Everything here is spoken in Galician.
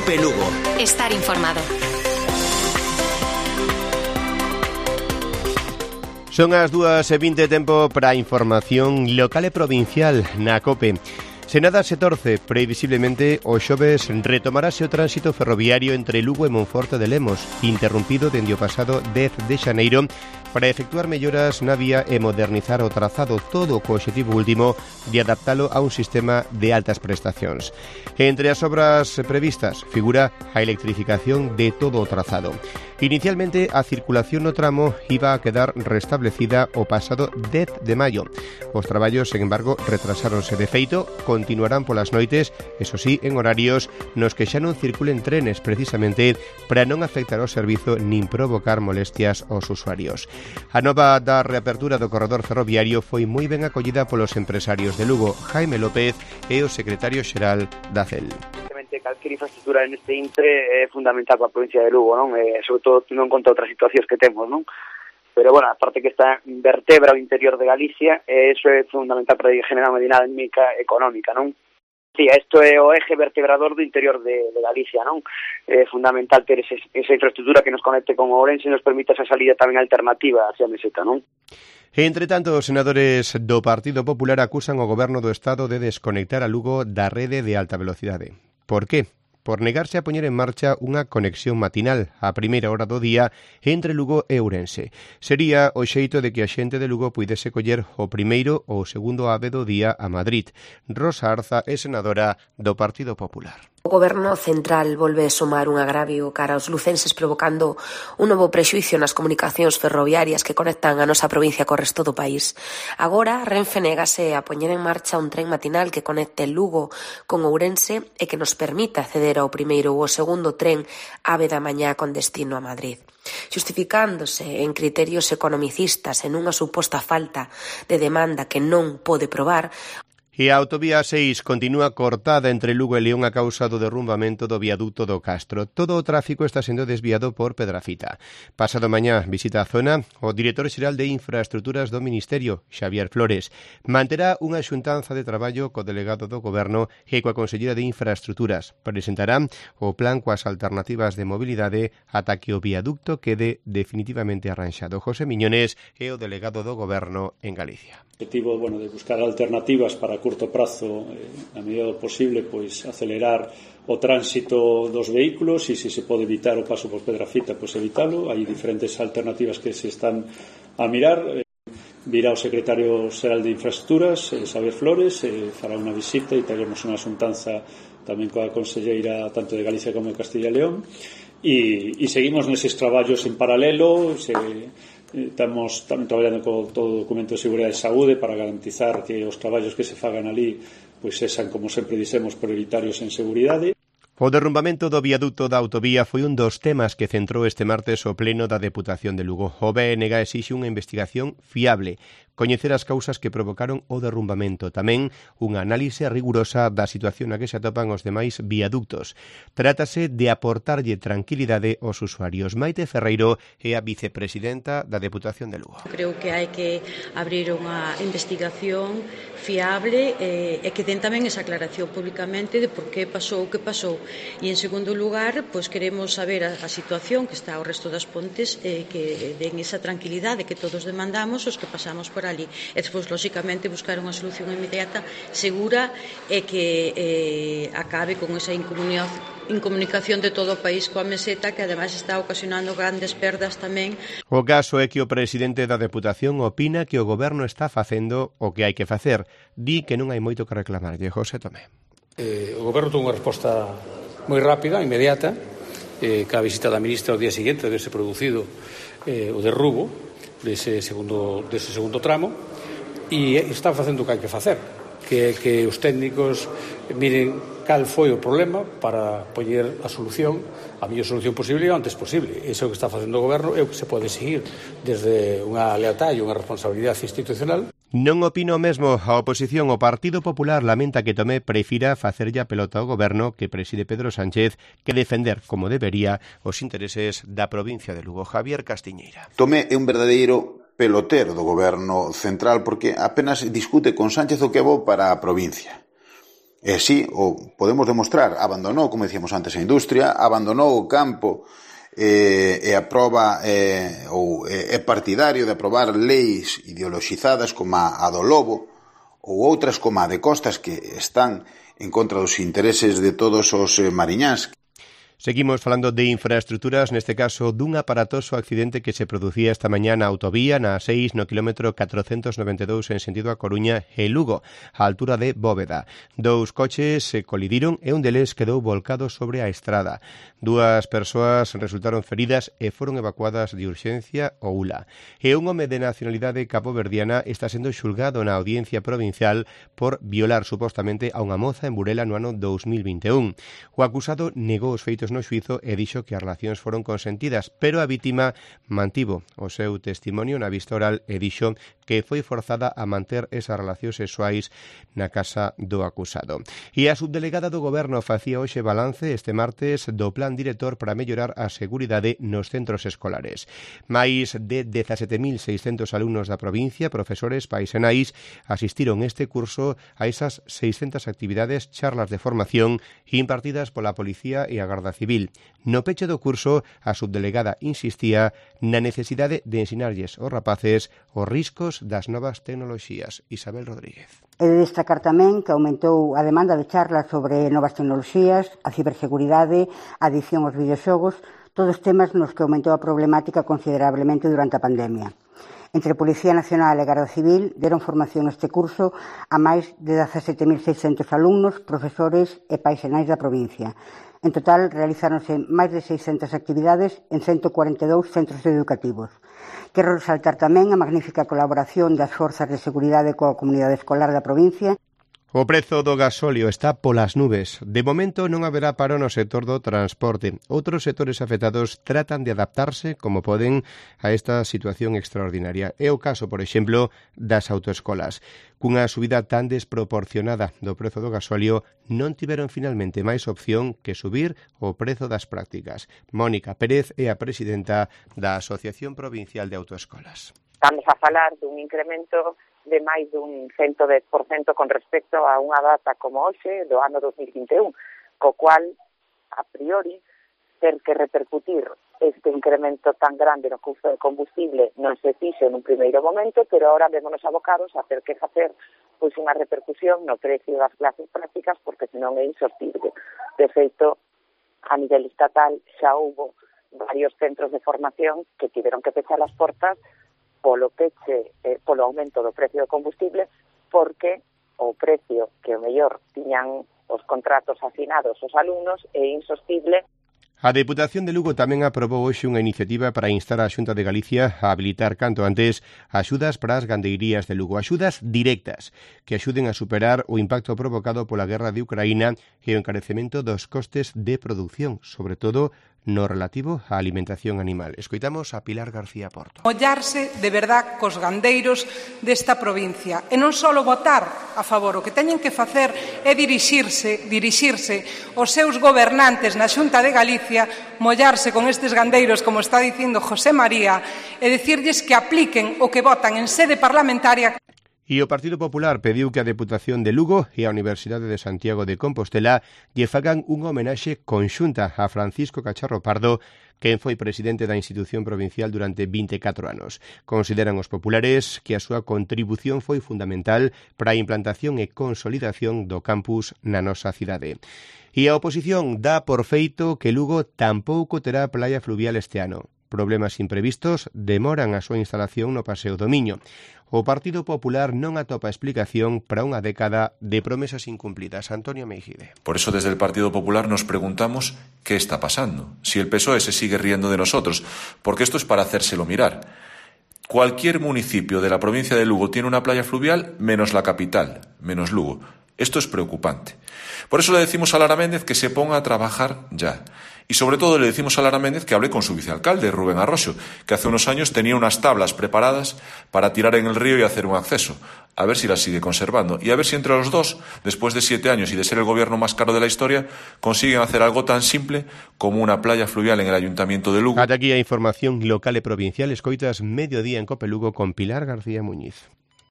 Cope Lugo. Estar informado. Son as 2:20, tempo para a información local e provincial na Cope. Se nada se torce, previsiblemente o xoves retomarase o tránsito ferroviario entre Lugo e Monforte de Lemos, interrompido dende o pasado 10 de xaneiro, para efectuar melloras na vía e modernizar o trazado, todo co obxectivo último de adaptalo a un sistema de altas prestacións. Entre as obras previstas figura a electrificación de todo o trazado. Inicialmente, a circulación no tramo iba a quedar restablecida o pasado 10 de maio. Os traballos, sen embargo, retrasáronse. De feito, continuarán polas noites, eso sí, en horarios nos que xa non circulen trenes, precisamente para non afectar o servizo nin provocar molestias aos usuarios. A nova da reapertura do corredor ferroviario foi moi ben acollida polos empresarios de Lugo. Jaime López é o secretario xeral da CEL. Calquera infraestructura neste intre é fundamental para a provincia de Lugo, non? Sobre todo tendo en conta outras situacións que temos, non? Pero, bueno, aparte que está vertebra o interior de Galicia, eso é fundamental para generar unha dinámica económica, non? Sí, isto é o eje vertebrador do interior de Galicia, non? É fundamental ter esa infraestructura que nos conecte con Ourense e nos permita esa salida tamén alternativa hacia a meseta, non? Entre tanto, os senadores do Partido Popular acusan o Goberno do Estado de desconectar a Lugo da rede de alta velocidade. Por qué? Por negarse a poñer en marcha unha conexión matinal á primeira hora do día entre Lugo e Ourense. Sería o xeito de que a xente de Lugo puidese coller o primeiro ou o segundo ave do día a Madrid. Rosa Arza é senadora do Partido Popular. O Goberno central volve sumar un agravio cara aos lucenses, provocando un novo prexuízo nas comunicacións ferroviarias que conectan a nosa provincia co resto do país. Agora, Renfe negase a poñer en marcha un tren matinal que conecte Lugo con Ourense e que nos permita acceder ao primeiro ou ao segundo tren ave da mañá con destino a Madrid. Xustificándose en criterios economicistas e nunha suposta falta de demanda que non pode probar, E a autovía 6 continúa cortada entre Lugo e León a causa do derrumbamento do viaducto do Castro. Todo o tráfico está sendo desviado por Pedrafita. Pasado mañá visita a zona o director xeral de Infraestructuras do Ministerio, Xavier Flores. Manterá unha xuntanza de traballo co delegado do Goberno e coa consellera de Infraestructuras. Presentarán o plan coas alternativas de mobilidade ata que o viaducto quede definitivamente arranxado. José Miñones é o delegado do Goberno en Galicia. O objetivo, de buscar alternativas para curto prazo, na medida do posible, pois acelerar o tránsito dos vehículos e se pode evitar o paso por Pedrafita, pois evitalo. Hai diferentes alternativas que se están a mirar. Virá o secretario xeral de Infraestructuras, Xavier Flores, fará unha visita e teremos unha xuntanza tamén coa conselleira tanto de Galicia como de Castilla e León e seguimos neses traballos en paralelo. Estamos tamén traballando con todo o documento de seguridade e saúde para garantizar que os traballos que se fagan ali pois sexan, como sempre dixemos, prioritarios en seguridade. O derrumbamento do viaduto da autovía foi un dos temas que centrou este martes o pleno da Deputación de Lugo. O BNG exixe unha investigación fiable, coñecer as causas que provocaron o derrumbamento, tamén unha análise rigurosa da situación na que se atopan os demais viaductos. Trátase de aportarlle tranquilidade aos usuarios. Maite Ferreiro é a vicepresidenta da Deputación de Lugo. Creo que hai que abrir unha investigación fiable e que den tamén esa aclaración públicamente de por que pasou o que pasou. E, en segundo lugar, pois queremos saber a situación que está ao resto das pontes que den esa tranquilidade que todos demandamos os que pasamos por ali. E despois, lóxicamente, buscar unha solución inmediata, segura e que acabe con esa incomunicación de todo o país coa meseta, que ademais está ocasionando grandes perdas tamén. O caso é que o presidente da Deputación opina que o Goberno está facendo o que hai que facer. Di que non hai moito que reclamarlle. José Tomé. O Goberno tuvo unha resposta moi rápida, inmediata, ca visita da ministra o día seguinte de haberse producido o derrubo dese segundo tramo e está facendo o que hai que facer, que os técnicos miren cal foi o problema para poñer a solución, a mellor solución posible o antes posible. Iso é o que está facendo o Goberno, é o que se pode seguir desde unha lealtad e unha responsabilidade institucional. Non opina o mesmo a oposición. O Partido Popular lamenta que Tomé prefira facerlle a pelota ao Goberno que preside Pedro Sánchez que defender, como debería, os intereses da provincia de Lugo. Javier Castiñeira. Tomé é un verdadeiro pelotero do Goberno central porque apenas discute con Sánchez o que é bo para a provincia. E así o podemos demostrar, abandonou, como decíamos antes, a industria, abandonou o campo e aproba ou é partidario de aprobar leis ideoloxizadas como a do lobo ou outras como a de Costas que están en contra dos intereses de todos os mariñáns. Seguimos falando de infraestructuras, neste caso dun aparatoso accidente que se producía esta mañá na autovía na A6 no kilómetro 492 en sentido a Coruña e Lugo, á altura de Bóveda. Dous coches se colidiron e un deles quedou volcado sobre a estrada. Dúas persoas resultaron feridas e foron evacuadas de urxencia ao ULA. E un home de nacionalidade capoverdiana está sendo xulgado na audiencia provincial por violar supostamente a unha moza en Burela no ano 2021. O acusado negou os feitos no xuizo e dixo que as relacións foron consentidas, pero a vítima mantivo o seu testimonio na vista oral e dixo que foi forzada a manter esas relacións sexuais na casa do acusado. E a subdelegada do Goberno facía hoxe balance este martes do plan director para mellorar a seguridade nos centros escolares. Máis de 17.600 alumnos da provincia, profesores, pais e nais, asistiron este curso a esas 600 actividades, charlas de formación impartidas pola Policía e a Garda Civil. No peche do curso, a subdelegada insistía na necesidade de ensinarlles aos rapaces os riscos das novas tecnoloxías. Isabel Rodríguez. E de destacar tamén que aumentou a demanda de charlas sobre novas tecnoloxías, a ciberseguridade, a adicción aos videoxogos, todos temas nos que aumentou a problemática considerablemente durante a pandemia. Entre Policía Nacional e Garda Civil deron formación este curso a máis de 17.600 alumnos, profesores e pais e nais da provincia. En total, realizáronse máis de 600 actividades en 142 centros educativos. Quero resaltar tamén a magnífica colaboración das forzas de seguridade coa comunidade escolar da provincia. O prezo do gasóleo está polas nubes. De momento non haberá paro no sector do transporte. Outros sectores afectados tratan de adaptarse como poden a esta situación extraordinaria. É o caso, por exemplo, das autoescolas. Cunha subida tan desproporcionada do prezo do gasóleo, non tiveron finalmente máis opción que subir o prezo das prácticas. Mónica Pérez é a presidenta da Asociación Provincial de Autoescolas. Estamos a falar dun incremento de máis dun 110% con respecto a unha data como hoxe do ano 2021, co cual, a priori, ter que repercutir este incremento tan grande no custo de combustible non se fixe nun primeiro momento, pero ahora vémonos abocados a ter que facer pois unha repercusión no precio das clases prácticas porque senón é insostible. De feito, a nivel estatal xa houbo varios centros de formación que tiveron que pechar as portas polo peche, polo aumento do precio do combustible, porque o precio que o mellor tiñan os contratos asinados os alumnos é insostible. A Deputación de Lugo tamén aprobou hoxe unha iniciativa para instar a Xunta de Galicia a habilitar canto antes axudas para as gandeirías de Lugo, axudas directas que axuden a superar o impacto provocado pola guerra de Ucraína e o encarecemento dos costes de produción, sobre todo no relativo á alimentación animal. Escoitamos a Pilar García Porto. Mollarse de verdad cos gandeiros desta provincia e non só votar a favor, o que teñen que facer é dirixirse aos seus gobernantes na Xunta de Galicia, mollarse con estes gandeiros, como está dicindo José María, e dicirlles que apliquen o que votan en sede parlamentaria. E o Partido Popular pediu que a Deputación de Lugo e a Universidade de Santiago de Compostela lle fagan unha homenaxe conxunta a Francisco Cacharro Pardo, quen foi presidente da institución provincial durante 24 anos. Consideran os populares que a súa contribución foi fundamental para a implantación e consolidación do campus na nosa cidade. E a oposición dá por feito que Lugo tampouco terá playa fluvial este ano. Problemas imprevistos demoran a súa instalación no Paseo do Miño. O Partido Popular non atopa explicación para unha década de promesas incumplidas. Antonio Meijide. Por eso desde el Partido Popular nos preguntamos qué está pasando, si el PSOE se sigue riendo de nosotros, porque esto es para hacérselo mirar. Cualquier municipio de la provincia de Lugo tiene una playa fluvial menos la capital, menos Lugo. Esto es preocupante. Por eso le decimos a Lara Méndez que se ponga a trabajar ya. Y sobre todo le decimos a Lara Méndez que hable con su vicealcalde, Rubén Arroxo, que hace unos años tenía unas tablas preparadas para tirar en el río y hacer un acceso. A ver si las sigue conservando. Y a ver si entre los dos, después de 7 años y de ser el gobierno más caro de la historia, consiguen hacer algo tan simple como una playa fluvial en el Ayuntamiento de Lugo. Ata aquí a información local e provincial. Escoitas Mediodía en Cope Lugo con Pilar García Muñiz.